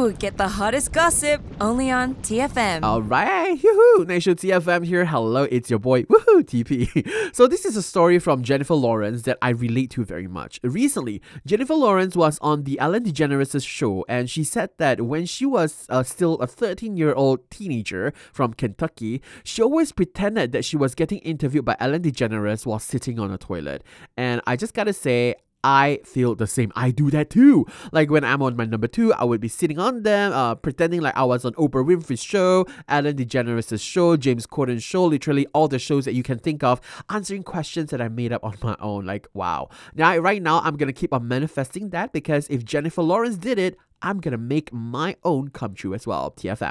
Ooh, get the hottest gossip only on TFM. Alright, yoo-hoo, Nation TFM here. Hello, it's your boy, woohoo, TP. So this is a story from Jennifer Lawrence that I relate to very much. Recently, Jennifer Lawrence was on the Ellen DeGeneres' show, and she said that when she was still a 13-year-old teenager from Kentucky, she always pretended that she was getting interviewed by Ellen DeGeneres while sitting on a toilet. And I just gotta say, I feel the same. I do that too. Like when I'm on my number 2, I would be sitting on them, pretending like I was on Oprah Winfrey's show, Ellen DeGeneres' show, James Corden's show, literally all the shows that you can think of, answering questions that I made up on my own. Like, wow. Now, right now, I'm going to keep on manifesting that because if Jennifer Lawrence did it, I'm going to make my own come true as well. TFM.